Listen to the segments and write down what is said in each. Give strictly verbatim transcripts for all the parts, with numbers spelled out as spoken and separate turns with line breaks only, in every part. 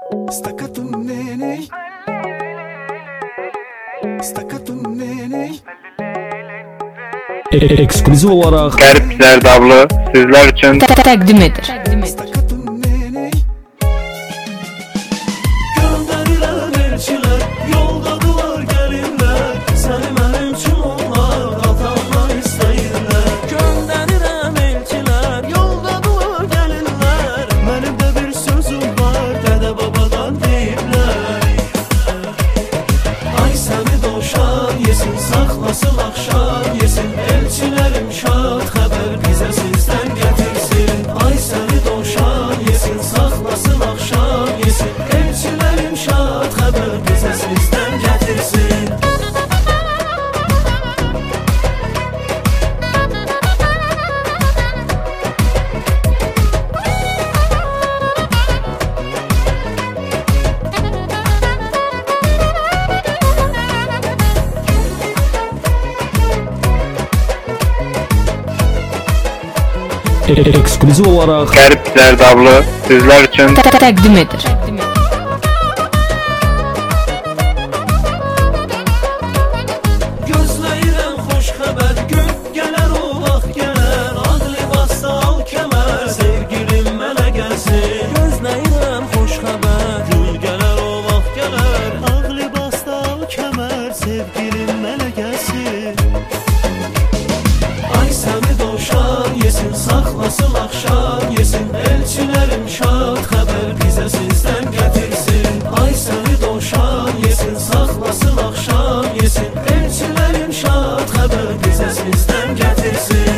Staccato neney, staccato neney.
Eksklüziv olaraq
Qərb Zərdablı sizlər üçün
təqdim edir.
Staccato neney. Göndərirəm elçilər, yoldadılar gəlinlər. Səni mənim üçün onlar atanlar istəyirlər. Göndərirəm elçilər, yoldadılar gəlinlər. Mənim də bir sözüm var, dədə babadan deyiblər. Ay səni dovşan yesin, saxlasın axşam yesin. Elçilərim şad xəbər bizə sizdən gətirsin. Ay səni dovşan yesin, saxlasın axşam yesin. Elçilərim şad xəbər bizə sizdən gətirsin.
eksklüziv olaraq
Qərb Zərdablı sizlər üçün
təqdim edir.
Gözləyirəm xoş xəbər, gün gələr o vaxt gələr. Ağ libasda al kəmər, sevgilim mənə gəlsin. Gözləyirəm xoş xəbər, gün gələr o vaxt gələr. Ağ libasda al kəmər, sevgilim mənə gəlsin. Ay səni dovşan yesin, saxlasın axşam yesin. Elçilərim şad xəbər bizə sizdən gətirsin. Ay səni dovşan yesin, saxlasın axşam yesin. Elçilərim şad xəbər bizə sizdən gətirsin.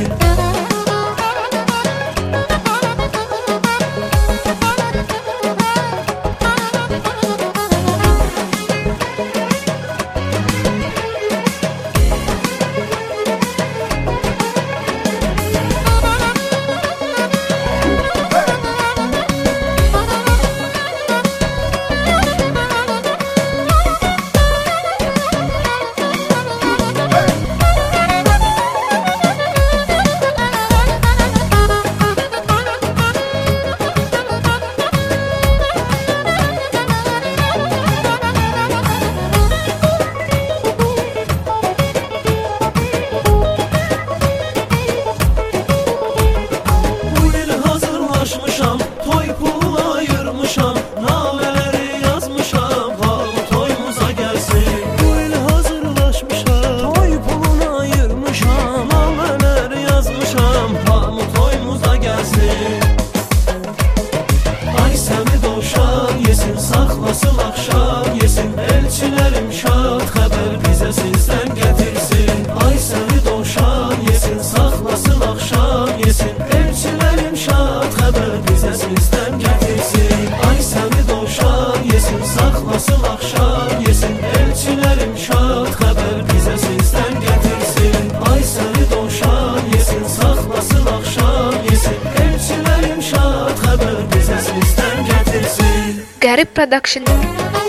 Bu il hazırlaşmışam, toy pulunu ayırmışam. Namələri yazmışam, hamı toyumuza gəlsin. Bu il hazırlaşmışam, toy pulunu ayırmışam. Namələri yazmışam, hamı toyumuza gəlsin. Ay səni dovşan yesin, saxlasın axşam yesin. Elçilərim şad xəbər bizə sizdən gətirsin. Ay səni dovşan yesin, saxlasın axşam yesin. Elçilərim şad xəbər bizə sizdən gətirsin. Ay səni dovşan yesin, saxlasın axşam yesin. Elçilərim şad xəbər bizə sizdən gətirsin. Ay səni dovşan yesin, saxlasın axşam yesin. Elçilərim şad xəbər bizə sizdən gətirsin.
Qərib Production